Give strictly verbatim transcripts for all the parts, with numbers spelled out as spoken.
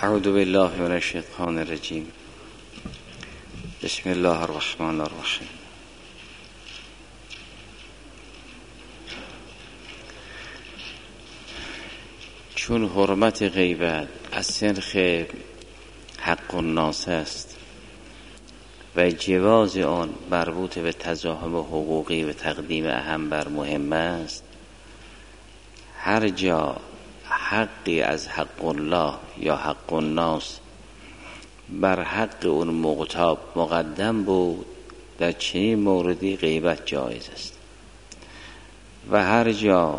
اعوذ بالله من الشیطان الرجیم. بسم الله الرحمن الرحیم. چون حرمت غیبت از سنخ حق الناس است و جواز آن مربوط به تزاحم حقوقی و تقدیم اهم بر مهم است، هر جا حقی از حق الله یا حق الناس بر حق اون مغتاب مقدم بود، در چنین موردی غیبت جایز است. و هر جا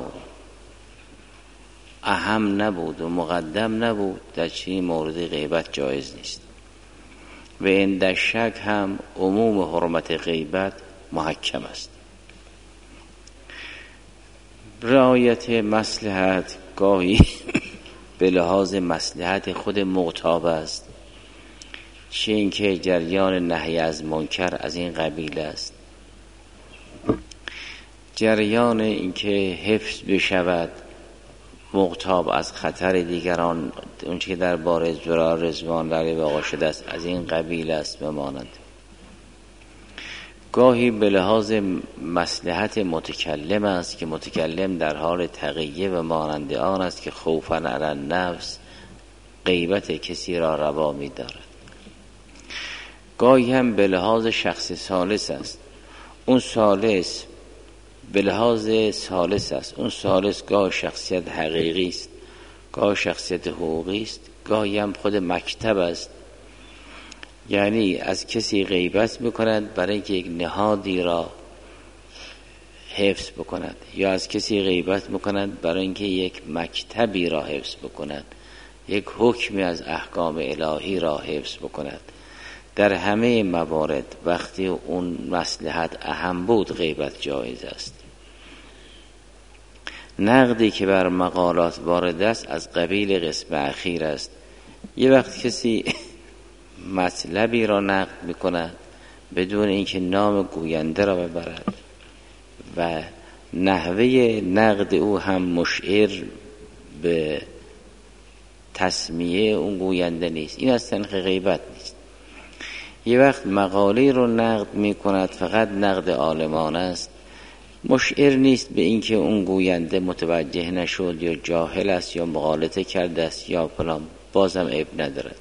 اهم نبود و مقدم نبود، در چنین موردی غیبت جایز نیست. و این در شک هم عموم حرمت غیبت محکم است. رعایت مصلحت گاهی به لحاظ مصلحت خود مغتاب است، چه اینکه جریان نهی از منکر از این قبیل است، جریان اینکه حفظ بشود مغتاب از خطر دیگران، اون که در باره زرار رضوان در واقع شده است از این قبیل است بمانند. گاهی به لحاظ مصلحت متکلم است که متکلم در حال تقیه و مانند آن است که خوفاً علی النفس غیبت کسی را روا می دارد. گاهی هم به لحاظ شخص ثالث است، اون ثالث به لحاظ ثالث است، اون ثالث گاه شخصیت حقیقی است، گاه شخصیت حقوقی است، گاهی هم خود مکتب است. یعنی از کسی غیبت میکند برای اینکه یک نهادی را حفظ بکند، یا از کسی غیبت میکند برای اینکه یک مکتبی را حفظ بکند، یک حکمی از احکام الهی را حفظ بکند. در همه موارد وقتی اون مصلحت اهم بود غیبت جایز است. نقدی که بر مقالات وارد است از قبیل قسم اخیر است. یه وقت کسی مطلبی را نقد میکند بدون اینکه نام گوینده را ببرد و نحوه نقد او هم مشعر به تسمیه اون گوینده نیست، این از تنخ غیبت نیست. یه وقت مقاله رو نقد میکند فقط نقد عالمان است، مشعر نیست به اینکه اون گوینده متوجه نشد یا جاهل است یا مغالطه کرده است یا فلان، بازم عیب ندارد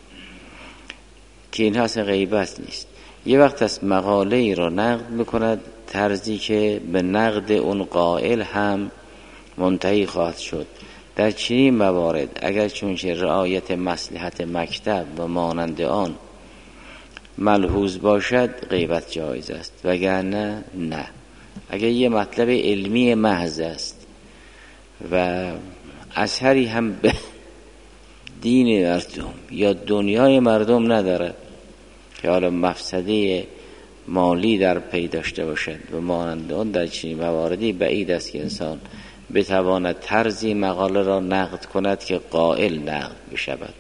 که این اصلا غیبت نیست. یه وقت از مقاله ای رو نقد میکند طرزی که به نقد اون قائل هم منتهی خواهد شد. در چنین موارد اگر چونچه رعایت مصلحت مکتب و مانند آن ملحوظ باشد غیبت جایز است، وگرنه نه. اگر یه مطلب علمی محض است و اثری هم به دین مردم یا دنیای مردم ندارد که حالا مفسده مالی در پی داشته باشد و مانند آن، در چنین مواردی بعید است که انسان بتواند طرزی مقاله را نقد کند که قائل نقد بشود.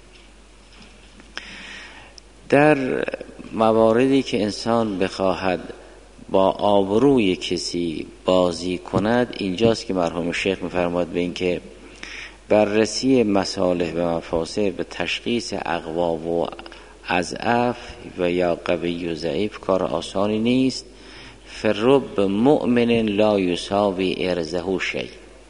در مواردی که انسان بخواهد با آبروی کسی بازی کند، اینجاست که مرحوم شیخ می‌فرماید به این که بررسی مصالح و مفاسد به تشخیص اقوا و اضعاف و یا قوی و ضعیف کار آسانی نیست. فرب مؤمن لا یساوی ارزه شیء.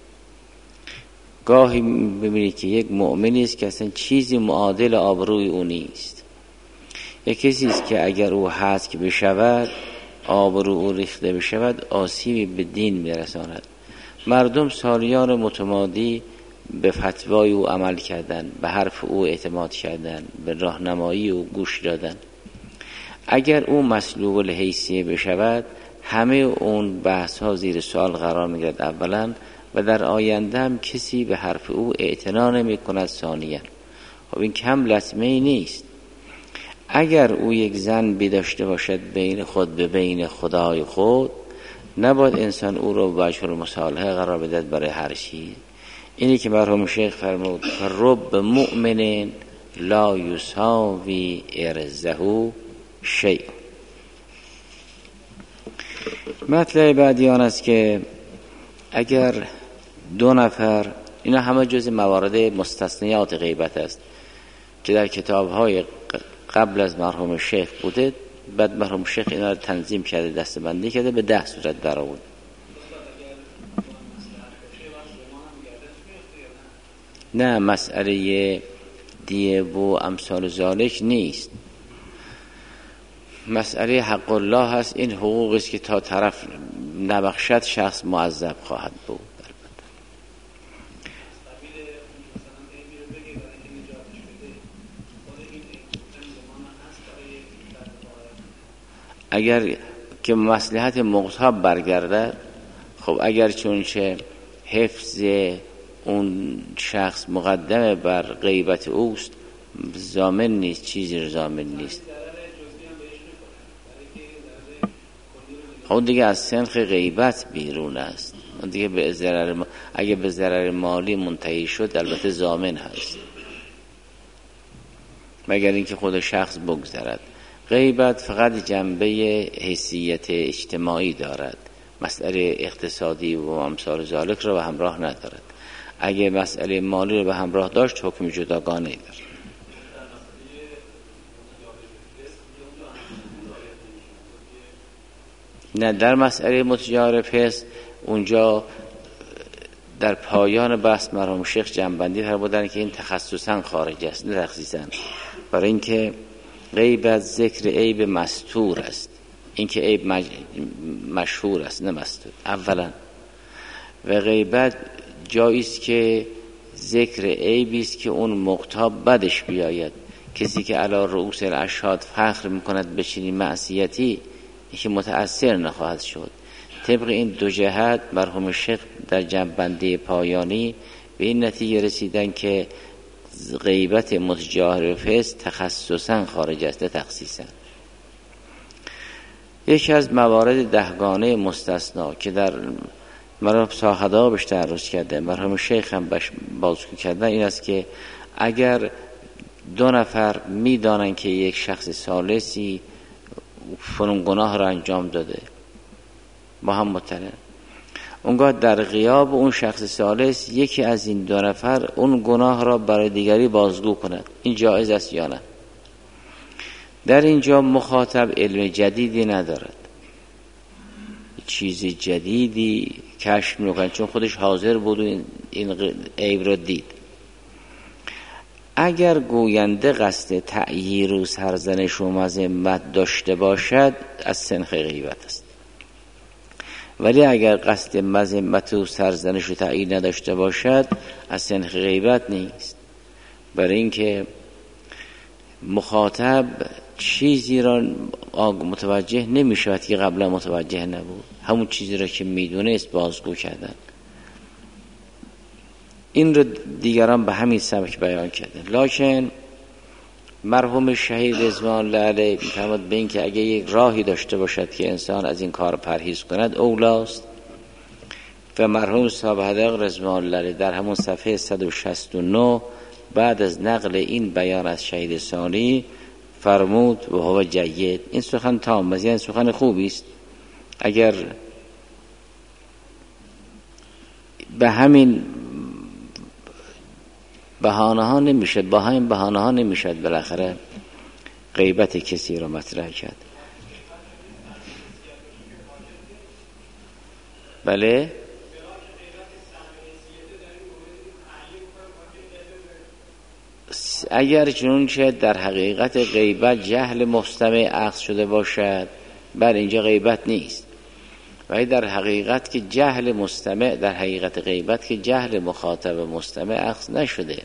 گاهی ببینید که یک مؤمنی است که اصلا چیزی معادل آبروی او نیست. یک کسی است که اگر او حذف بشود، آبرو او ریخته بشود، آسیبی به دین میرساند. مردم سالیان متمادی به فتوای او عمل کردن، به حرف او اعتماد کردن، به راهنمایی او گوش دادن. اگر او مسلوب الحیثیه بشود، همه اون بحث ها زیر سوال قرار میگیرد اولا، و در آینده هم کسی به حرف او اعتنا نمی کند ثانیا. خب این کم لطمه ای نیست. اگر او یک زن داشته باشد بین خود به بین خدای خود، نباید انسان او رو وجه المصالحه قرار بدهد برای هر چیز. اینی که مرحوم شیخ فرمود رب مؤمن لا یساوی ارزه شیء. مطلب بعدی آن است که اگر دو نفر، اینا همه جز موارد مستثنیات غیبت است، که در کتاب‌های قبل از مرحوم شیخ بوده، بعد مرحوم شیخ اینا رو تنظیم کرده، دسته‌بندی کرده، به ده صورت در آورد. نه مسئله دیه و امثال ذالک نیست، مسئله حق الله هست. این حقوقی است که تا طرف نبخشد شخص معذب خواهد بود. اگر که مصلحت مقتضب برگردد، خب اگر چونچه حفظ اون شخص مقدمه بر غیبت اوست، ضامن نیست، چیزی ضامن نیست. خب دیگه از سنخ غیبت بیرون است، دیگه به ضرر ما... اگه به ضرر مالی منتهی شد البته ضامن هست، مگر اینکه خود شخص بگذرد. غیبت فقط جنبه حیثیت اجتماعی دارد، مسئله اقتصادی و امثال ذالک رو به همراه ندارد. اگه مسئله مالی رو به همراه داشت حکم جداگانه دارد. نه در مسئله متجار فسق اونجا در پایان بحث مرحوم شیخ جنبندی فرمودن که این تخصصا خارج است، نه تخصیصا، برای اینکه غیبت ذکر عیب مستور است، این که عیب مج... مشهور است نه مستور اولا، و غیبت جایی است که ذکر عیبی است که اون مقتاب بدش بیاید. کسی که علی رؤوس الاشهاد فخر میکند به چنین معصیتی، که متأثر نخواهد شد. طبق این دو جهت مرحوم شیخ در جنبندی پایانی به این نتیجه رسیدن که غیبت متجاهر فسق تخصصا خارج است، تخصیصا. یکی از موارد دهگانه مستثنا که در مرحوم صاحدا بهش تعرض کرده، مرحوم شیخ هم بهش بازگو کردن، این است که اگر دو نفر میدانن که یک شخص ثالثی فلان گناه را انجام داده، با هم مطلع، اونگاه در غیاب اون شخص ثالث یکی از این دو نفر اون گناه را برای دیگری بازگو کند، این جایز است یا نه؟ در اینجا مخاطب علم جدیدی ندارد، چیز جدیدی کشف میکنه، چون خودش حاضر بود و این عیب را دید. اگر گوینده قصد تعییر و سرزنش و مذمت داشته باشد از سنخ غیبت است، ولی اگر قصد مذمت و سرزنش و تعییر نداشته باشد از سنخ غیبت نیست، برای اینکه مخاطب چیزی را متوجه نمی شود که قبلا متوجه نبود، همون چیزی را که میدونست بازگو کردن. این رو دیگران به همین سبک بیان کردن. لکن مرحوم شهید رضوان الله علیه می‌فرماد به این که اگه یک راهی داشته باشد که انسان از این کار پرهیز کند اولاست. و مرحوم صاحب حدق رضوان الله علیه در همون صفحه صد و شصت و نه بعد از نقل این بیان از شهید ثانی فرمود و هو جید، این سخن تام است، یعنی سخن خوبی است. اگر به همین بهانه ها نمیشد، با همین بهانه ها نمیشد بالاخره غیبت کسی رو مطرح کرد. بله اگر چنانچه در حقیقت غیبت جهل مستمع اخذ شده باشد، بر اینجا غیبت نیست. ولی در حقیقت که جهل مستمع، در حقیقت غیبت که جهل مخاطب مستمع اخذ نشده.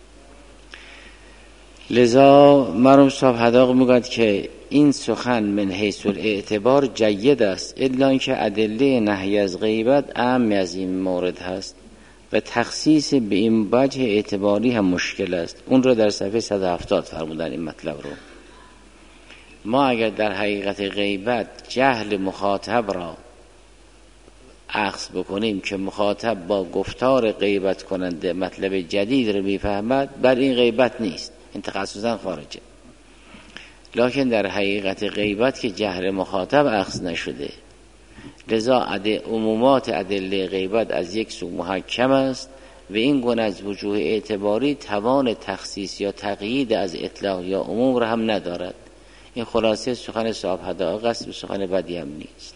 لذا مرحوم صاحب حداق میگوید که این سخن من حیث الاعتبار جید است، الا اینکه ادله نهی از غیبت اعم از این مورد هست و تخصیص به این وجه اعتباری هم مشکل است. اون رو در صفحه صد و هفتاد فرمودن این مطلب رو. ما اگر در حقیقت غیبت جهل مخاطب را اخذ بکنیم که مخاطب با گفتار غیبت کننده مطلب جدید رو میفهمد، بر این غیبت نیست، این تخصصا خارجه. لکن در حقیقت غیبت که جهل مخاطب اخذ نشده، لذا عمومات ادله غیبت از یک سو محکم است و این گونه از وجوه اعتباری توان تخصیص یا تقیید از اطلاق یا عموم را هم ندارد. این خلاصه سخن صاحب حدائق است و سخن بدی هم نیست.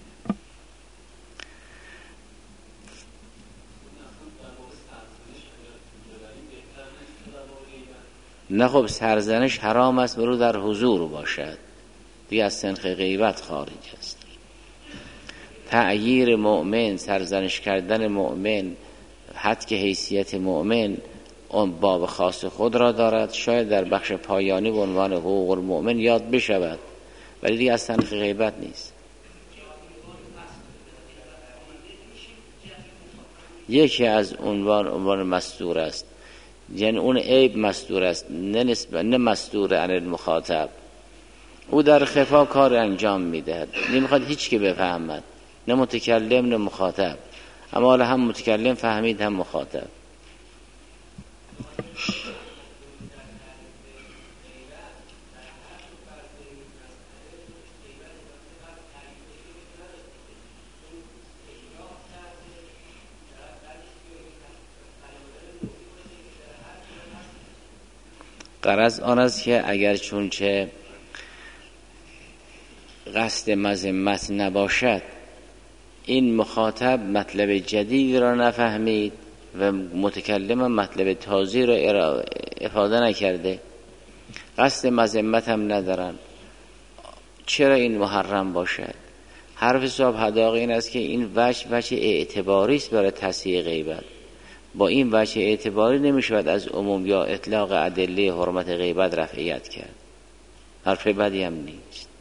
نه خب سرزنش حرام است ولو در حضور باشد، دیگه از سنخ غیبت خارج است. تعییر مؤمن، سرزنش کردن مؤمن، حد که حیثیت مؤمن اون باب خاص خود را دارد، شاید در بخش پایانی به عنوان حقوق المؤمن یاد بشود، ولی دیگه از سنخ غیبت نیست. یکی از عنوان عنوان مستور است، یعنی اون عیب مستور است، نه نسبت نه مستور عن المخاطب. او در خفا کار انجام میدهد، نمیخواد هیچ که بفهمد، نه متکلم نه مخاطب، اما حالا هم متکلم فهمید هم مخاطب. غرض آن است که اگر چونچه قصد مذمت نباشد، این مخاطب مطلب جدید را نفهمید و متکلم مطلب تازه را افاده نکرده، قصد مذمت هم ندارن، چرا این محرم باشد؟ حرف صاحب حدائق این است که این وجه وجه اعتباری است برای تصحیح غیبت. با این وجه اعتباری نمیشود از عموم یا اطلاق ادله حرمت غیبت رفعیت کرد. حرف بدی هم نیست.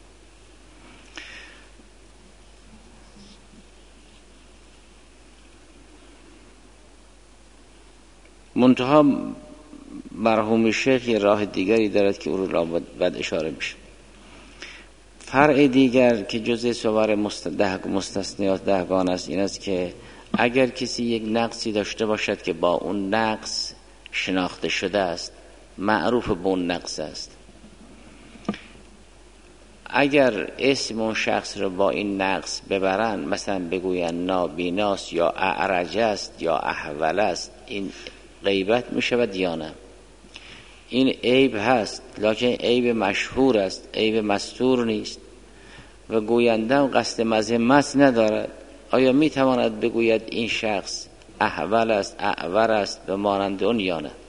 منتها مرحوم شیخ یه راه دیگری دارد که او را بعد اشاره میشه. فرع دیگر که جزء صور مستثنیات دهگان است این است که اگر کسی یک نقصی داشته باشد که با اون نقص شناخته شده است، معروف به اون نقص است، اگر اسم اون شخص رو با این نقص ببرن، مثلا بگوین نابیناست یا اعرج است یا احول است، این غیبت می شود یا نه؟ این عیب هست، لکن عیب مشهور است، عیب مستور نیست و گوینده هم قصد مذمت ندارد. آیا می تواند بگوید این شخص احول است، اعور است و مانند اون یا نه؟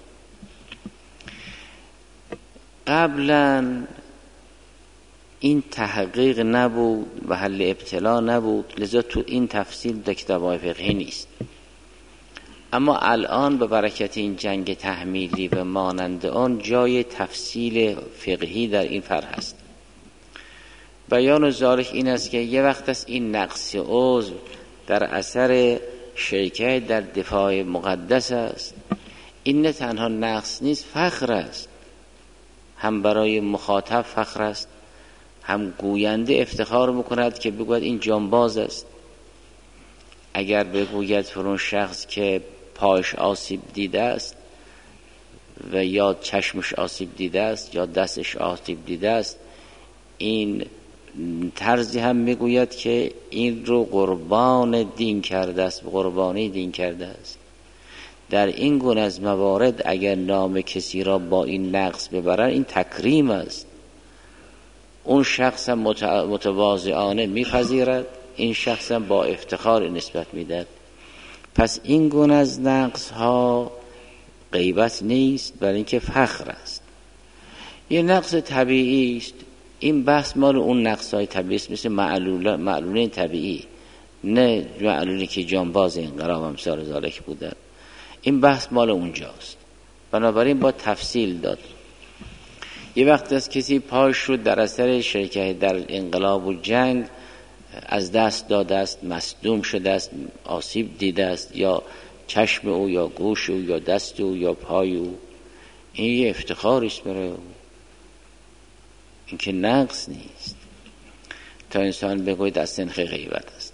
قبلا این تحقیق نبود و حل ابتلا نبود، لذا تو این تفصیل در کتاب‌های فقهی نیست. اما الان به برکت این جنگ تحمیلی و مانند آن جای تفصیل فقهی در این فرع هست. بیان ذالک این است که یه وقت است این نقص عضو در اثر شرکت در دفاع مقدس است. این نه تنها نقص نیست، فخر است، هم برای مخاطب فخر است، هم گوینده افتخار میکند که بگوید این جانباز است. اگر بگوید فرون شخص که پایش آسیب دیده است و یا چشمش آسیب دیده است یا دستش آسیب دیده است، این طرزی هم میگوید که این رو قربان دین کرده است، قربانی دین کرده است. در این گونه از موارد اگر نام کسی را با این نقص ببرن، این تکریم است. اون شخص هم متواضعانه میپذیرد، این شخص هم با افتخار نسبت میدهد. پس این گونه از نقص ها غیبت نیست، برای اینکه فخر است. یه نقص طبیعی است، این بحث مال اون نقص های طبیعی است، مثل معلولین طبیعی، نه معلولی که جانباز انقلاب امثال ذالک بودن. این بحث مال اونجاست، بنابراین با تفصیل داد. یه وقت است کسی پاش رو در اثر شرکت در انقلاب و جنگ از دست داده است، مصدوم شده است، آسیب دیده است، یا چشم او یا گوش او یا دست او یا پای او، این یه افتخاری است برای او، این که نقص نیست تا انسان بگوید از سنخ غیبت است.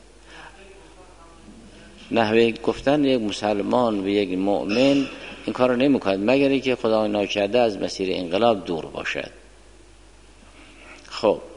نحوه گفتن یک مسلمان و یک مؤمن این کار رو نمی کند مگر اینکه خدا ناکرده از مسیر انقلاب دور باشد. خب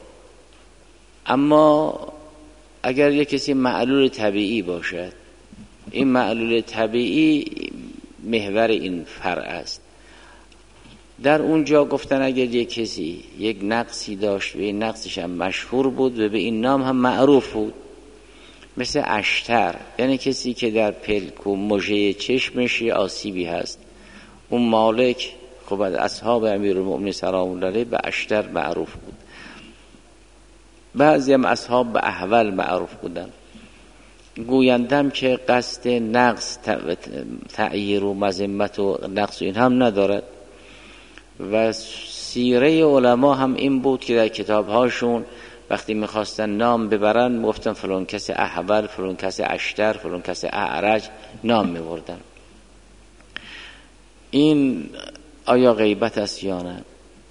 اما اگر یک کسی معلول طبیعی باشد، این معلول طبیعی محور این فرع است. در اونجا گفتن اگر یک کسی یک نقصی داشت و این نقصش هم مشهور بود و به این نام هم معروف بود، مثل اشتر، یعنی کسی که در پلک و مژه چشمش آسیبی هست، اون مالک خب از اصحاب امیرالمؤمنین سلام الله علیه به اشتر معروف بود. بعضی هم اصحاب به احول معروف بودن. گویندم که قصد نقص تعییر و مذمت و نقص و این هم ندارد و سیره علما هم این بود که در کتابهاشون وقتی میخواستن نام ببرن گفتن فلان کس احول، فلان کس اشتر، فلان کس اعرج نام میبردن. این آیا غیبت است یا نه؟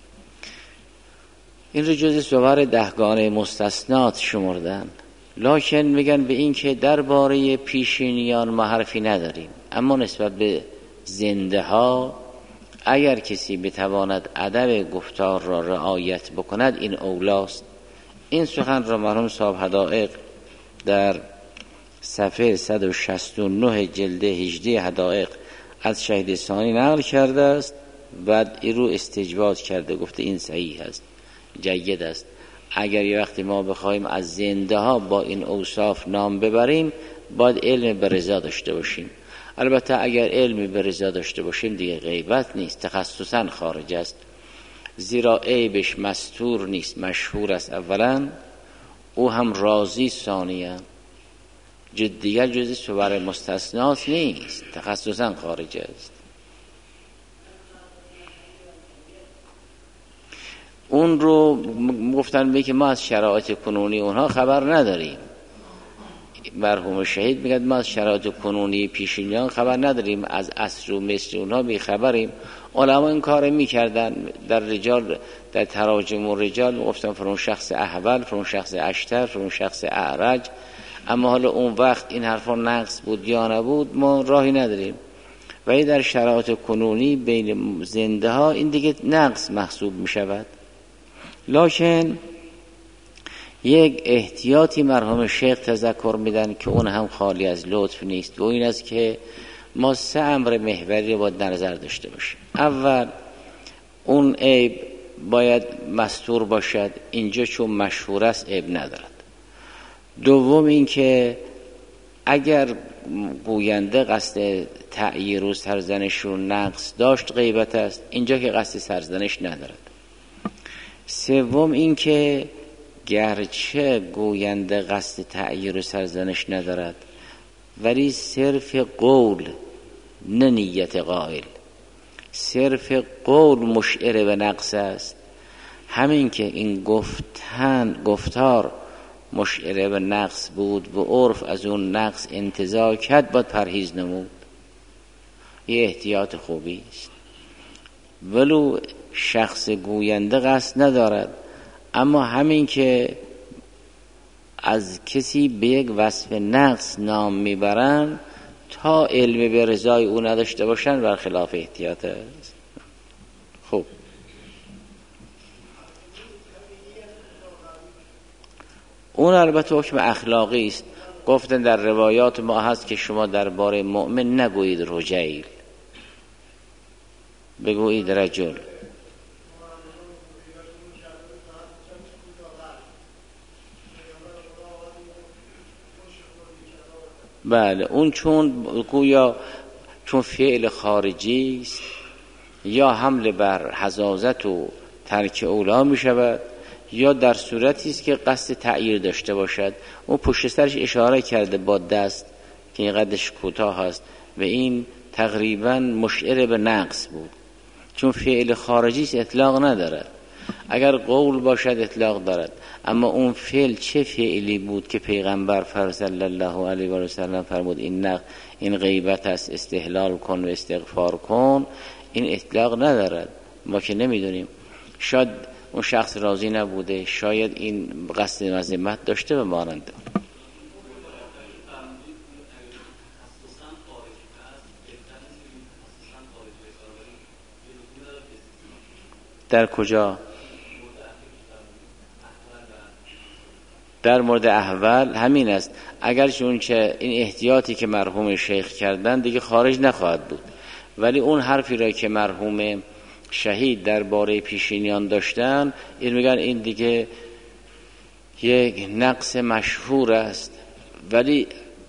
این رو جز صور دهگانه مستثنات شمردن، لکن میگن به این که درباره پیشینیان ما حرفی نداریم، اما نسبت به زنده ها اگر کسی بتواند ادب گفتار را رعایت بکند این اولاست. این سخن را مرحوم صاحب حدائق در صفحه صد و شصت و نه جلد هجده حدائق از شهید ثانی نقل کرده است. بعد این رو استجواد کرده، گفته این صحیح است، جید است. اگر یه وقتی ما بخوایم از زنده ها با این اوصاف نام ببریم باید علم به رضا داشته باشیم. البته اگر علمی به رضا داشته باشیم دیگه غیبت نیست، تخصصا خارج است، زیرا عیبش مستور نیست، مشهور است اولا، او هم راضی ثانیا، دیگر جزی صور مستثنات نیست، تخصصا خارج است. اون رو گفتن به که ما از شرایط کنونی اونها خبر نداریم. مرحوم شهید میگه ما از شرایط کنونی پیشینیان خبر نداریم، از عصر و مصر اونها بیخبریم. علما این کار میکردن در رجال، در تراجم و رجال گفتن فرون شخص احول، فرون شخص اشتر، فرون شخص اعرج. اما حالا اون وقت این حرفا نقص بود یا نبود ما راهی نداریم. ولی در شرایط کنونی بین زنده ها این دیگه نقص محسوب میشود. لکن یک احتیاطی مرحوم شیخ تذکر میدن که اون هم خالی از لطف نیست و این است که ما سه امر محوری رو باید نظر داشته باشیم. اول، اون عیب باید مستور باشد، اینجا چون مشهور است عیب ندارد. دوم این که اگر گوینده قصد تعییر و سرزنش رو نقص داشت غیبت است، اینجا که قصد سرزنش ندارد. سوم این که گرچه گوینده قصد تعییر و سرزنش ندارد ولی صرف قول نه نیت قائل، صرف قول مشعر به نقص است. همین که این گفتن گفتار مشعر به نقص بود و عرف از اون نقص انتزاع کرد باید پرهیز نمود. یه احتیاط خوبی است. ولو شخص گوینده قصد ندارد، اما همین که از کسی به یک وصف نقص نام میبرن تا علم به رضای او نداشته باشن برخلاف احتیاط است. خب اون البته حکم اخلاقی است. گفتن در روایات ما هست که شما درباره مؤمن نگویید رجیل، بگویید رجل. بله، اون چون گویا چون فعل خارجی است یا حمل بر حزازت و ترک اولا می شود یا در صورتی است که قصد تعییر داشته باشد. اون پشت سرش اشاره کرده با دست که این قدش کوتاه است و این تقریبا مشعر به نقص بود. چون فعل خارجی است اطلاق ندارد، اگر قول باشد اطلاق دارد. اما اون فعل چه فعلی بود که پیغمبر صلی الله علیه و سلم فرمود این نق این غیبت است، استحلال کن و استغفار کن، این اطلاق ندارد. ما که نمیدونیم، شاید اون شخص راضی نبوده، شاید این قصد مذمت داشته و ماننده. در کجا؟ در مورد احوال همین است. اگر چون چه این احتیاطی که مرحوم شیخ کردن دیگه خارج نخواهد بود، ولی اون حرفی را که مرحوم شهید درباره پیشینیان داشتن، این میگن این دیگه یک نقص مشهور است، ولی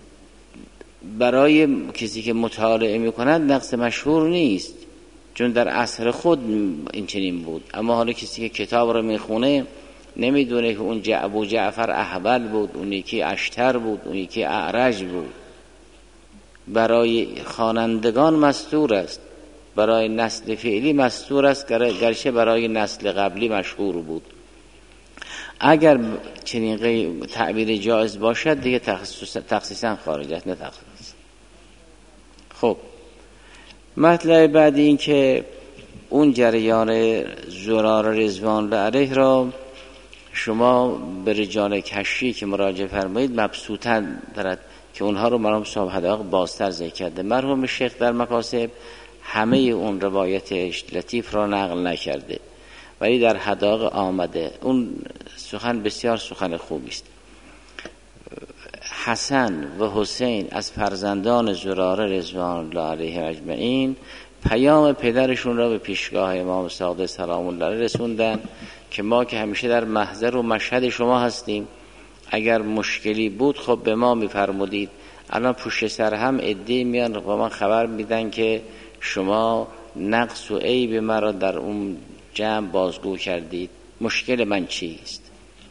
برای کسی که مطالعه میکند نقص مشهور نیست، چون در عصر خود این چنین بود. اما حالا کسی که کتاب رو میخونه نمیدونه که اون ابو جعفر احول بود، اون یکی اشتر بود، اون یکی اعرج بود. برای خوانندگان مستور است، برای نسل فعلی مستور است، گرچه برای نسل قبلی مشهور بود. اگر چنین تعبیر جایز باشد دیگه تخصیصا خارج است، نه تخصیص. خب مطلب بعدی این که اون جریان زرار رضوان الله علیه را شما به رجال کشی که مراجعه فرمایید مبسوطاً دارد که اونها رو مرحوم صاحب حدائق بازتر ذکر کرده. مرحوم شیخ در مکاسب همه اون روایت لطیف را نقل نکرده، ولی در حدائق آمده. اون سخن بسیار سخن خوبی است. حسن و حسین از فرزندان زراره رضوان الله علیه اجمعین پیام پدرشون را به پیشگاه امام صادق سلام الله علیه رسوندن که ما که همیشه در محضر و مشهد شما هستیم، اگر مشکلی بود خب به ما میفرمودید. الان پشت سر هم عده‌ای میان و من خبر میدن که شما نقص و عیب مرا در اون جمع بازگو کردید، مشکل من چیست؟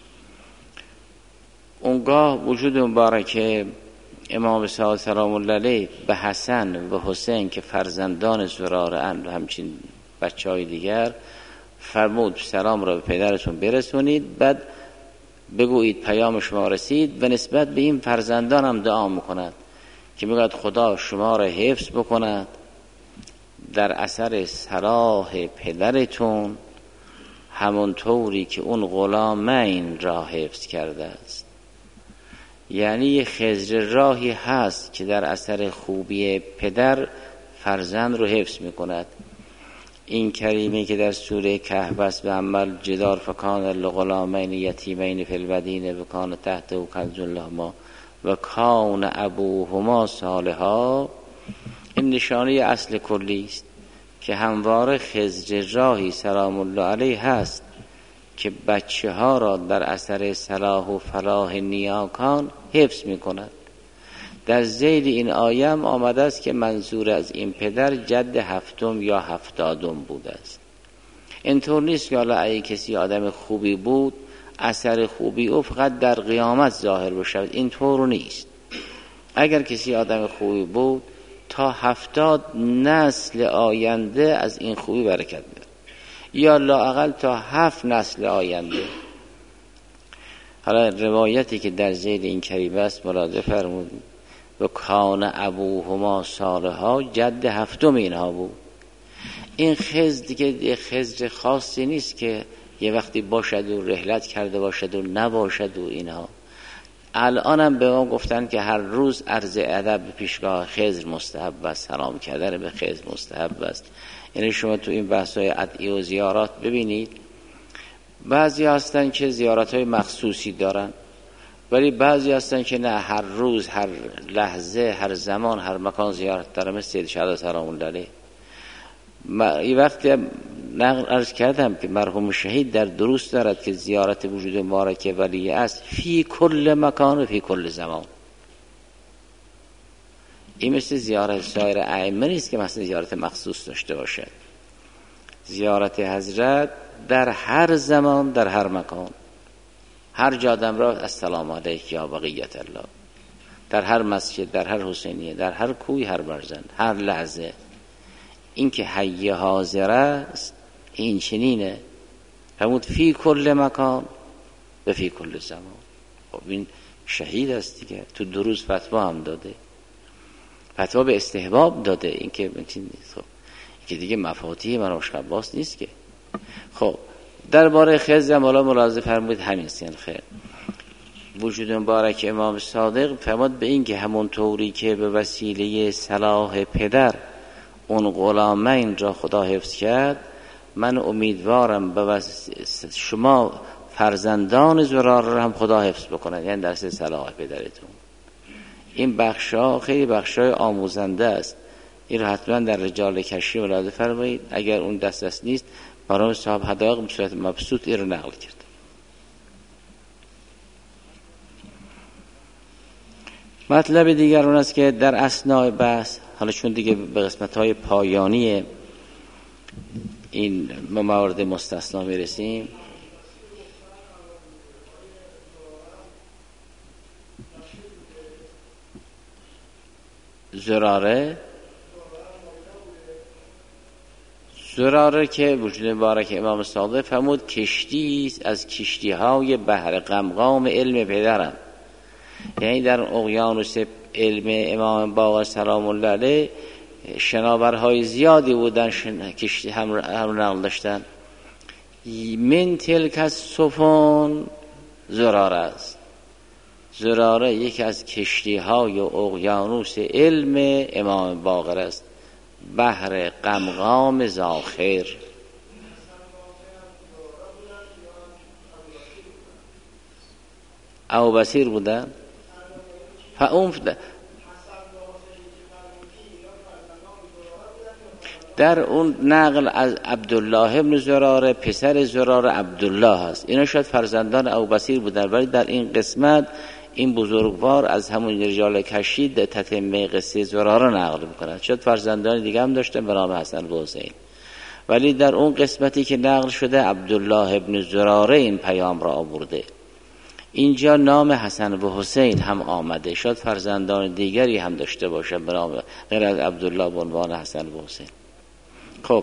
اونگاه وجود مبارک امام صادق سلام الله علیه به حسن و حسین که فرزندان زراره اند و همچین بچه های دیگر فرمود سلام را به پدرتون برسونید، بعد بگویید پیام شما رسید و نسبت به این فرزندان هم دعا میکند که میگوید خدا شما را حفظ بکند در اثر صلاح پدرتون همونطوری که اون غلامین را حفظ کرده است. یعنی یه خضر راهی هست که در اثر خوبی پدر فرزند رو حفظ میکند. این کریمی که در سوره کهف است به عمل جدار فکان لغلامین یتیمین فی المدینه و کان تحت و کنز لهما و کان ابوهما صالحا، این نشانه اصل کلی است که همواره خضر راهی سلام الله علیه هست که بچه ها را در اثر صلاح و فلاح نیاکان حفظ می کند. در ذیل این آیه آمده است که منظور از این پدر جد هفتم یا هفتادم بوده است. اینطور نیست که حالا اگه کسی آدم خوبی بود اثر خوبی او فقط در قیامت ظاهر بشود، اینطور نیست. اگر کسی آدم خوبی بود تا هفتاد نسل آینده از این خوبی برکت می‌برد، یا لااقل تا هفت نسل آینده. حالا روایتی که در ذیل این کریمه است مراجعه فرمودید و کان ابوهما صالحا، جد هفتم اینها بود. این خضر دیگه خضر خاصی نیست که یه وقتی باشد و رحلت کرده باشد و نباشد و اینها. الان هم به ما گفتن که هر روز عرض ادب به پیشگاه خضر مستحب است، سلام کردن به خضر مستحب است. یعنی شما تو این بحث‌های ادعیه و زیارات ببینید، بعضی هستن که زیارت‌های مخصوصی دارن، ولی بعضی هستن که نه، هر روز هر لحظه هر زمان هر مکان زیارت دارن، مثل سید شهدا سلام الله علیه. یه وقتی نقل عرض کردم که مرحوم شهید در دروس دارد که زیارت وجود مبارک ولی است فی کل مکان و فی کل زمان. این مثل زیارت سایر ائمه نیست که مثلا زیارت مخصوص داشته باشد. زیارت حضرت در هر زمان در هر مکان، هر جا آدم را السلام علیک یا بقیت الله، در هر مسجد، در هر حسینیه، در هر کوی، هر برزن، هر لحظه. این که حی حاضر است این چنینه، همون فی کل مکان و فی کل زمان. خب این شهید است دیگه، تو دروز فتوا هم داده، فتوا به استحباب داده. این که خب که دیگه مفاتیح منوش قباس نیست که. خب درباره خضر هم حالا ملاحظه فرمودید همین سین خیر وجود مبارک امام صادق فرمود به این که همون طوری که به وسیله صلاح پدر اون غلامین را خدا حفظ کرد، من امیدوارم به وس... شما فرزندان زرار را هم خدا حفظ بکنه، یعنی در صلاح پدرتون. این بخشا خیلی بخشای آموزنده است این رو حتما در رجال کشی ملاحظه فرمایید. اگر اون دست دست نیست برای صاحب حدایق به صورت مبسوط این رو نقل کرد. مطلب دیگر اون است که در اثناء بحث، حالا چون دیگه به قسمت‌های پایانی این موارد مستثنا میرسیم، زراره زراره که وجود مبارک امام صادق فرمود کشتی از کشتی های بحر غمغام علم پدرم، یعنی در اقیانوس علم امام باقر سلام الله علیه شناورهای زیادی بودن، کشتی هم هم نقل داشتن. من تلک از سفن زراره است. زراره یکی از کشتی های اقیانوس علم امام باقر است، بحر غمغام زاخر. ابو بصیر بودن. فاون در اون نقل از عبدالله ابن زراره پسر زراره عبدالله هست، اینا شاید فرزندان ابو بصیر بودن، ولی در این قسمت این بزرگوار از همون رجال کشی تتمه قصه زراره نقل میکنند. شاید فرزندان دیگه هم داشتن به نام حسن و حسین، ولی در اون قسمتی که نقل شده عبدالله ابن زراره این پیام را آورده. اینجا نام حسن و حسین هم آمده، شاید فرزندان دیگری هم داشته باشه به نام غیر از عبدالله به عنوان حسن و حسین. خب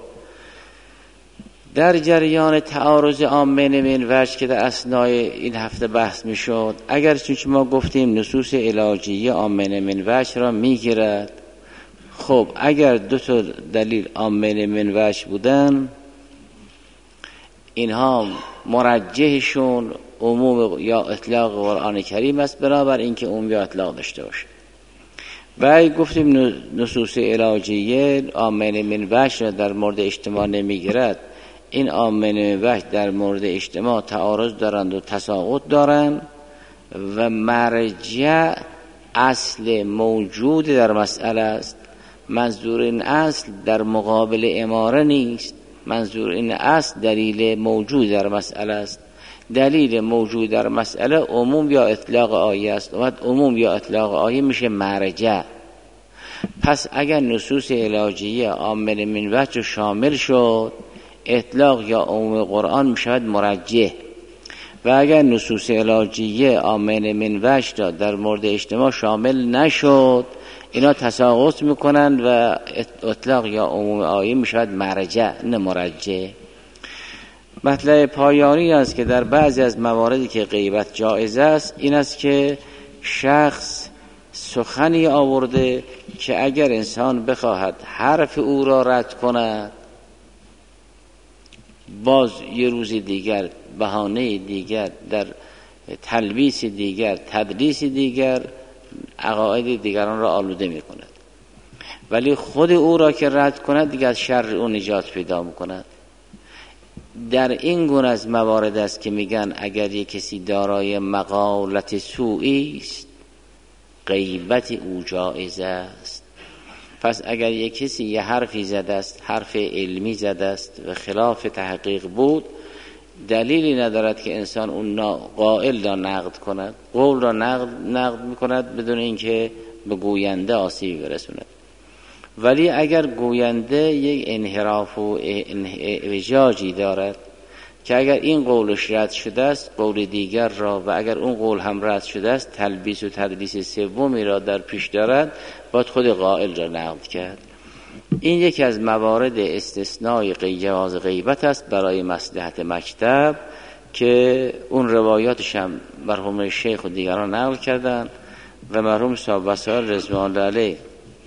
در جریان تعارض عامین من وجه که در اثناء این هفته بحث می شد، اگر چون ما گفتیم نصوص علاجیه عامین من وجه را می گیرد، خب اگر دو تا دلیل عامین من وجه بودن، اینها مرجحشون عموم یا اطلاق قرآن کریم است، برابر اینکه عموم یا اطلاق داشته باشه. و گفتیم نصوص علاجیه عامین من وجه را در مورد اجتماع نمی گیرد. این عامین وحی در مورد اجتماع تعارض دارند و تساقط دارند و مرجع اصل موجود در مسئله است. منظور این اصل در مقابل اماره نیست، منظور این اصل دلیل موجود در مسئله است. دلیل موجود در مسئله عموم یا اطلاق آیه است، و عموم یا اطلاق آیه میشه مرجع. پس اگر نصوص علاجیه عامل من وجه شامل شد، اطلاق یا عموم قرآن میشود مرجح. و اگر نصوص علاجیه عامل من وجه در مورد اجتماع شامل نشد، اینا تساقط میکنند و اطلاق یا عموم آیه میشود مرجع نه مرجح. مطلب پایانی است که در بعضی از مواردی که غیبت جایز است این است که شخص سخنی آورده که اگر انسان بخواهد حرف او را رد کند، باز یه روز دیگر بهانه دیگر در تلبیس دیگر تدلیس دیگر عقاید دیگران را آلوده می کند، ولی خود او را که رد کند دیگر از شر او نجات پیدا می کند. در این گونه از موارد است که میگن اگر یک کسی دارای مقالت سوئی است غیبت او جایز است. پس اگر یک کسی یه حرفی زده است، حرف علمی زده است و خلاف تحقیق بود، دلیلی ندارد که انسان اون قائل را نقد کند، قول را نقد, نقد میکند بدون اینکه به گوینده آسیبی برسوند. ولی اگر گوینده یک انحراف و اعوجاجی دارد که اگر این قولش رد شده است قول دیگر را، و اگر اون قول هم رد شده است تلبیس و تدلیس سومی را در پیش دارد، باید خود قائل را نقد کرد. این یکی از موارد استثنای جواز غیبت است برای مصلحت مکتب که اون روایاتش هم مرحوم شیخ و دیگران نقل کردن و مرحوم صاحب وسائل رضوان الله علیه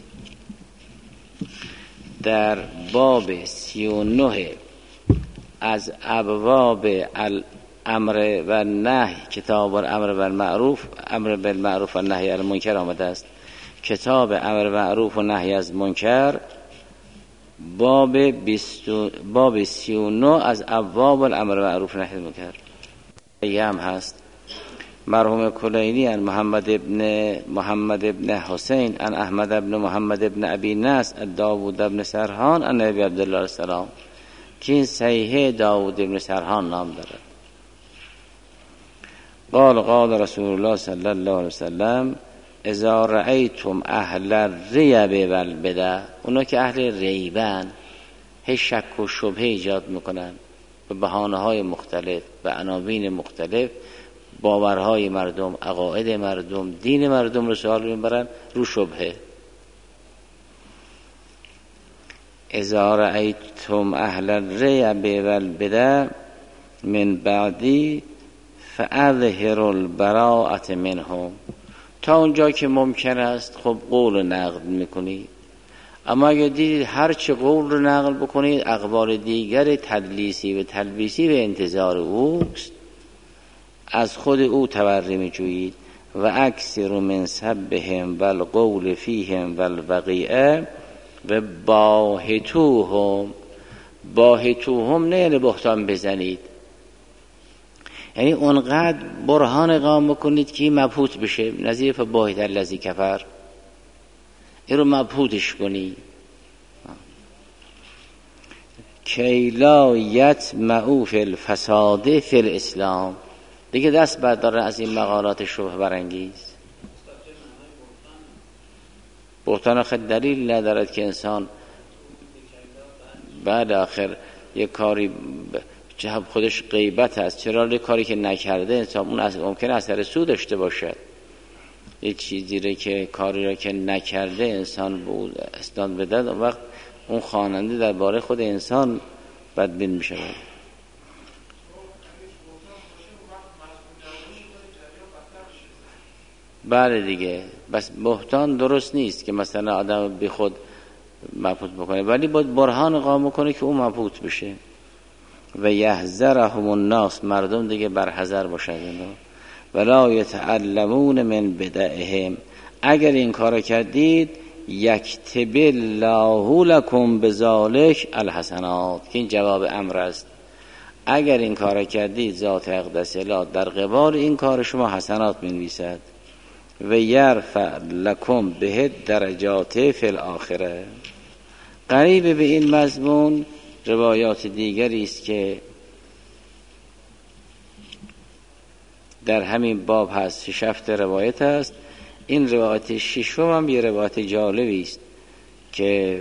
در باب سی و نه از ابواب الامر و نهی، کتاب الامر و المعروف، امر بالمعروف و نهی عن المنکر آمده است. کتاب امر معروف و نهی از منکر باب باب سی و نه از ابواب الامر و معروف و نهی از منکر هم هست. مرحوم کلینی ان محمد ابن محمد ابن حسین ان احمد ابن محمد ابن ابی نصر داوود ابن سرحان ان ابی عبدالله السلام، که این صحیحه داوود ابن سرحان نام دارد. قال قال رسول الله صلی الله علیه وسلم اذا رأیتم اهل الریب والبدع، اونا که اهل ریبن، هی شک و شبهه ایجاد میکنن به بهانه‌های مختلف، به عناوین مختلف، باورهای مردم، عقاید مردم، دین مردم رو سوال میبرن رو شبهه. اذا رأیتم اهل الریب والبدع من بعدی فاظهروا البراءة منهم، تا اونجا که ممکن است خب قول نقد میکنید، اما اگر دیدید هر چه قول رو نقل بکنید اقوال دیگر تدلیسی و تلبیسی به انتظار اوست، از خود او تبری میجویید. و اکثر من سبهم و القول فیهم و الوقیعه و باهتوهم، باهتوهم نه یعنی بهتان بزنید، یعنی اونقدر برهان اقام کنید که مبهوت بشه، نظیر فباهت الذی کفر، این رو مبهوتش کنی. کی لا یطمعوا فی الفساد فی الاسلام، دیگه دست بردارن از این مقالات شبه برانگیز. بهتان آخر دلیل ندارد که انسان بعد آخر یک کاری جهب خودش غیبت هست، چرا یک کاری که نکرده انسان اون ممکنه اثر سو داشته باشد، یک چیزی را که کاری را که نکرده انسان به اون اسناد بدهد، اون وقت اون خواننده درباره خود انسان بدبین می شود. بله دیگه، بس بهتان درست نیست که مثلا آدم بی خود مبهوت بکنه، ولی باید برهان اقامه کنه که اون مبهوت بشه. و یحذرهم الناس، مردم دیگه برحذر باشد اینا. ولا یتعلمون من بدعهم، اگر این کار کردید یکتب الله لکم بذالک الحسنات، که این جواب امر است. اگر این کار کردید ذات اقدس الله در قبال این کار شما حسنات می‌نویسد. و یرفع لکم به درجات فی الاخره. قریب به این مضمون روایات دیگری است که در همین باب هست، شفت روایت است. این روایت ششم هم یه روایت جالبی است که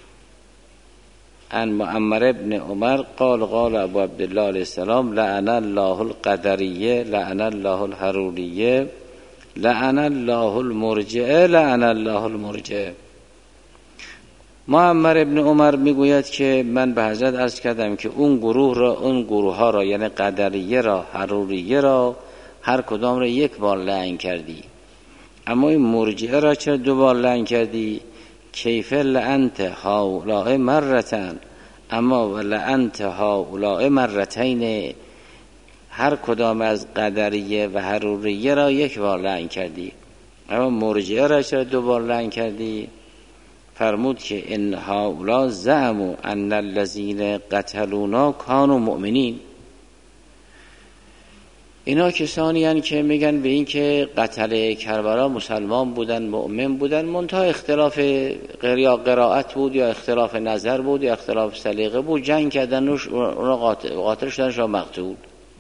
ان معمر ابن عمر قال قال ابو عبدالله علیه السلام لعن الله القدریه لعن الله الحروریه لعن الله المرجئه لعن الله المرجئه. معمر ابن عمر میگوید که من به حضرت عرض کردم که اون گروه را، اون گروه ها را، یعنی قدریه را، حروریه را، هر کدام را یک بار لعن کردی، اما این مرجئه را چرا دو بار لعن کردی؟ کیف لعنت هؤلاء مرتن اما لعنت هؤلاء مرتین، هر کدام از قدریه و حروریه را یک بار لعن کردی، اما مرجئه را چرا دو بار لعن کردی؟ فرمود که ان هؤلاء زعموا ان الذين قتلونا كانوا مؤمنین، اینا کسانی هستند که میگن به این که قتل کربلا مسلمان بودن، مؤمن بودن، منتها اختلاف یا قرائت بود یا اختلاف نظر بود یا اختلاف سلیقه بود، جنگ کردن و اونا قاتل, قاتل شدن شما مقتول.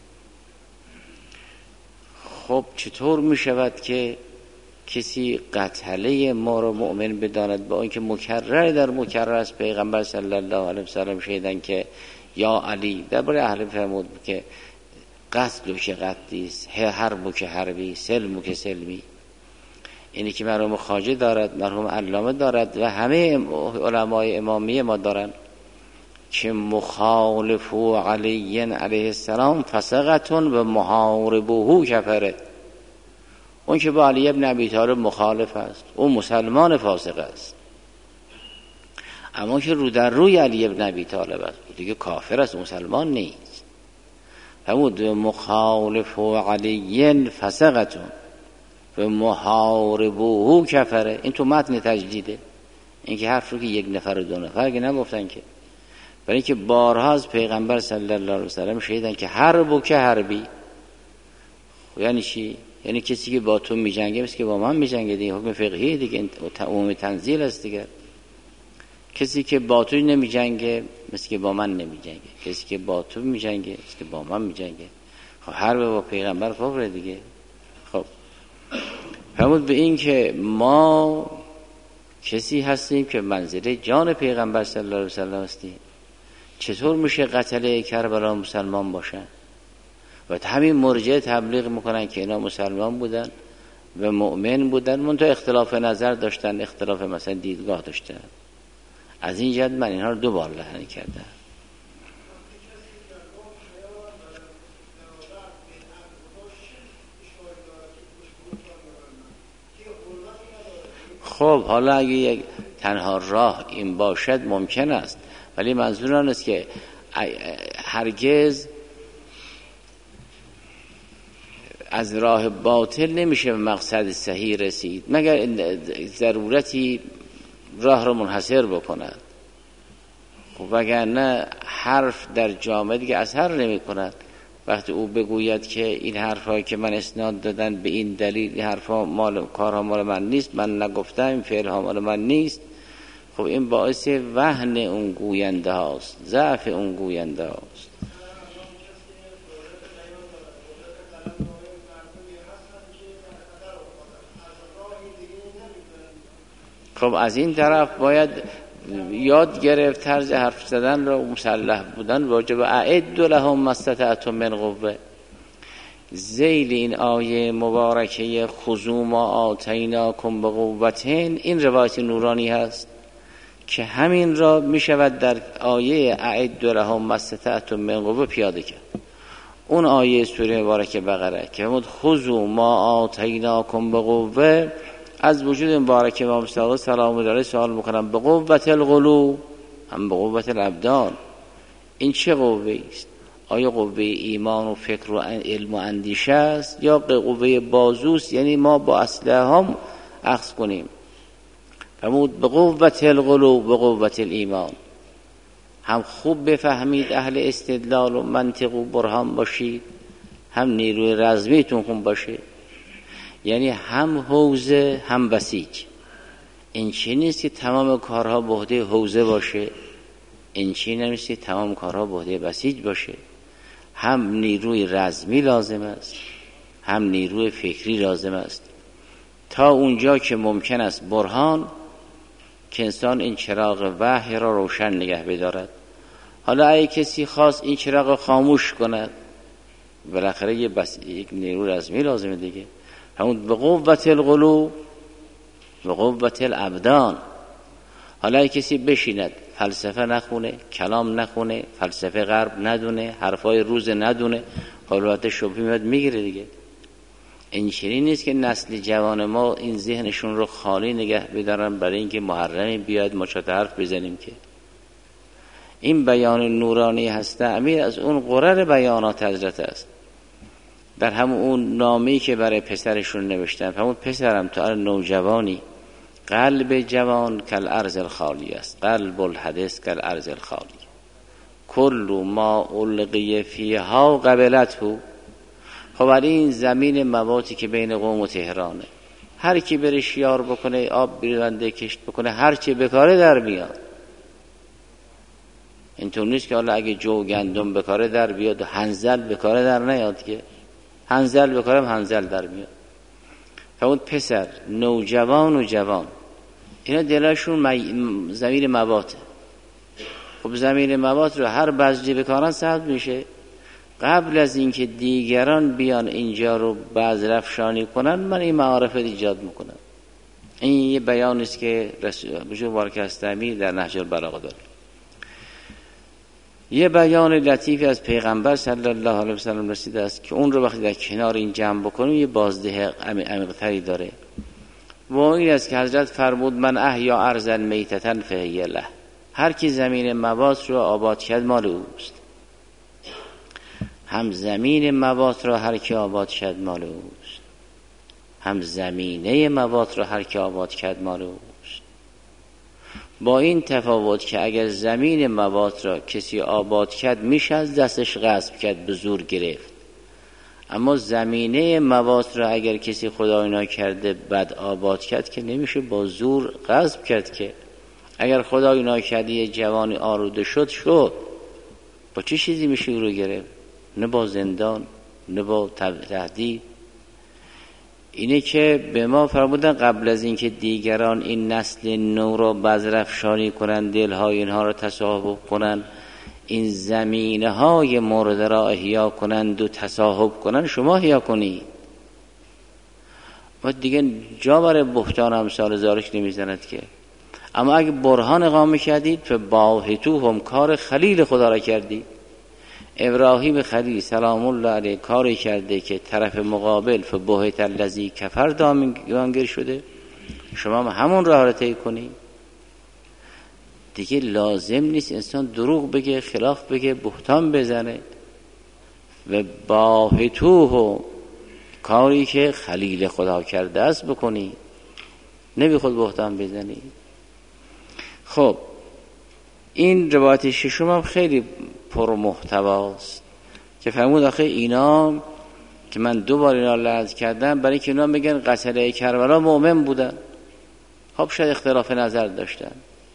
خب چطور میشود که کسی قتله ما رو مؤمن بداند، با اینکه مکرر در مکرر است پیغمبر صلی الله علیه وسلم شهیدن که یا علی درباره اهل فرمود که قتل که قتلی است، حرب که حربی، سلم که سلمی. اینی که مرحوم خواجه دارد، مرحوم علامه دارد و همه علمای امامیه ما دارن که مخالفو علی علیه السلام فسقتون و محاربوهو کفره. اون که با علی ابن ابی طالب مخالف است اون مسلمان فاسق است، اما که رو در روی علی ابن ابی طالب است دیگه کافر است، مسلمان نیست. همون مخالف علی فسقتون و محاربوهو کفره، این تو متن تجدیده. این که حرف رو که یک نفر و دو نفر که نگفتن که، برای اینکه بارها از پیغمبر صلی الله علیه وسلم شهیدن که حرب که حربی، یعنی چی؟ یعنی کسی که با تو میجنگه مثل که با من میجنگه دیگه، حکم فقهی دیگه، عموم تنزیل است دیگه. کسی که با تو نمیجنگه مثل که با من نمیجنگه، کسی که با تو میجنگه مثل که با من میجنگه. خب حرب با پیغمبر کفره دیگه. خب فرمود به این که ما کسی هستیم که منزله جان پیغمبر صلی الله علیه و سلم هستیم، چطور میشه قتل کربلا مسلمان باشن؟ و همین مرجع تبلیغ میکنن که اینا مسلمان بودن و مؤمن بودن، منتها اختلاف نظر داشتن، اختلاف مثلا دیدگاه داشتن. از این جهت من اینها رو دو بار لعنت کردم. خب حالا اگه یک تنها راه این باشد ممکن است، ولی منظور آن است که هرگز از راه باطل نمیشه به مقصد صحیح رسید مگر ضرورتی راه رو منحصر بکند. خب وگرنه حرف در جامعه دیگه اثر نمی کند. وقتی او بگوید که این حرفایی که من اسناد دادن به این دلیل، این حرفا مال کارها مال من نیست، من نگفتم، این فعلها مال من نیست، خب این باعث وهن اون گوینده هاست، ضعف اون گوینده هاست. خب از این طرف باید یاد گرفت طرز حرف زدن رو، مسلح بودن واجب. اعد لهم ما استطعتم من قوه. ذیل این آیه مبارکه خذوا ما آتیناکم بقوتین، این روایت نورانی هست که همین را می شود در آیه اعد لهم ما استطعتم من قوه پیاده کرد. اون آیه سوره مبارکه بقره که فرمود خذوا ما آتیناکم بقوه، از وجود مبارک امام صادق سلام الله علیه سوال میکنم، به قوت القلوب هم به قوت الابدان، این چه قوه است؟ آیا قوه ایمان و فکر و علم و اندیشه است یا قوه بازوست، یعنی ما با اسلحه هم اخذ کنیم؟ فرمود به قوت القلوب به قوت الایمان. هم خوب بفهمید، اهل استدلال و منطق و برهان باشید، هم نیروی رزمیتون خوب باشه، یعنی هم حوزه هم بسیج. این چی نیست که تمام کارها به عهده حوزه باشه، این چی نیست که تمام کارها به عهده بسیج باشه. هم نیروی رزمی لازم است، هم نیروی فکری لازم است، تا اونجا که ممکن است برهان که انسان این چراغ وحی را روشن نگه بدارد. حالا اگه کسی خواست این چراغ خاموش کند، بالاخره یه بس یک نیروی رزمی لازمه دیگه. همون به قوت القلوب به قوت الابدان. حالا کسی بشیند فلسفه نخونه، کلام نخونه، فلسفه غرب ندونه، حرفای روز ندونه، حالات شبهی میاد میگیره دیگه. این چنین نیست که نسل جوان ما این ذهنشون رو خالی نگه بدارن برای اینکه محرمی بیاد ما چه حرف بزنیم. که این بیان نورانی هست امیر از اون قرر بیانات حضرت است. در همون اون نامه‌ای که برای پسرشون نوشتن، همون پسرم تو هر نوجوانی قلب جوان کل ارض الخالی است، قلب الحدث کل ارض الخالی، کل ما القی فیها قبلته. خب این زمین مواتی که بین قم و تهرانه، هر کی بره شیار بکنه، آب بریونده کشت بکنه، هر چی بکاره در میاد. اینطور نیست که حالا اگه جو گندم بکاره در بیاد و هنزل بکاره در نیاد، که هنزل بکارم هنزل در میاد. فرمود پسر نوجوان و جوان اینا دلشون می... زمین مواته. خب زمین موات رو هر بزجی بکارن سبز میشه. قبل از اینکه دیگران بیان اینجا رو بذرافشانی کنن، من این معارف ایجاد میکنم. این یه بیانی است که رسول مبارک استمی در نهج البلاغه داره. یه بیان لطیفی از پیغمبر صلی الله علیه و سلم رسیده است که اون رو وقتی در کنار این جمع بکنیم یه بازده عمیق‌تری داره. و این است که حضرت فرمود من احیا ارضا میتة فهی له. هر کی زمین موات رو آباد کرد مال اوست. هم زمین موات رو هر کی آباد کرد مال اوست، هم زمینه موات رو هر کی آباد کرد مال اوست. با این تفاوت که اگر زمین موات را کسی آباد کرد میشه از دستش غصب کرد، به زور گرفت. اما زمینه مواد را اگر کسی خدای ناکرده بد آباد کرد که نمیشه با زور غصب کرد. که اگر خدای ناکرده یه جوانی آلوده شد شد با چه چیزی میشه او رو گرفت؟ نه با زندان، نه با تهدید. اینه که به ما فرمودن قبل از اینکه دیگران این نسل نو را بذرافشانی کنند، دلهای اینها را تصاحب کنند، این زمینه های مورد را احیا کنند و تصاحب کنند، شما احیا کنید. و دیگه جا برای بهتان امثال زارش نمیزند که. اما اگه برهان اقامه کردید فباهتو هم کار خلیل خدا را کردید. ابراهیم خلیل سلام الله علیه کاری کرده که طرف مقابل فبهت الذی کفر دامنگیر شده، شما هم همون راه را طی کنید. دیگه لازم نیست انسان دروغ بگه، خلاف بگه، بهتان بزنه. و باهتوه کاری که خلیل خدا کرده است بکنی، نبی خود بهتان بزنی. خب این روایت ششم هم خیلی پر محتواست که فرمود آخه اینا که من دو بار اینا لحظ کردم برای که اینا بگن قتله کربلا مؤمن بودن. خب شاید اختلاف نظر داشتن.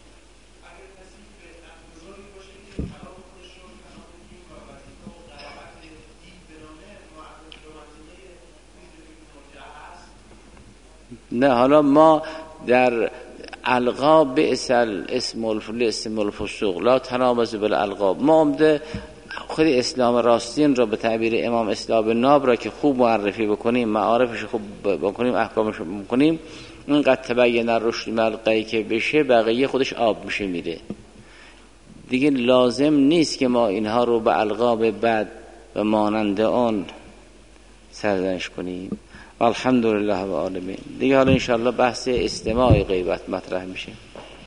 نه حالا ما در القاب بئسل اسم الاسم الفسوق لا تنابز بالالقاب، ما عمده خود اسلام راستین را به تعبیر امام اسلام ناب را که خوب معرفی بکنیم، معارفش خوب بکنیم، احکامش بکنیم، اینقدر تبین الرشد من الغی که بشه بقیه خودش آب میشه میره. دیگه لازم نیست که ما اینها رو به القاب بد و مانند آن سرزنش کنیم. الحمدلله و عالمین. دیگه حالا انشاءالله بحث استماع غیبت مطرح میشه.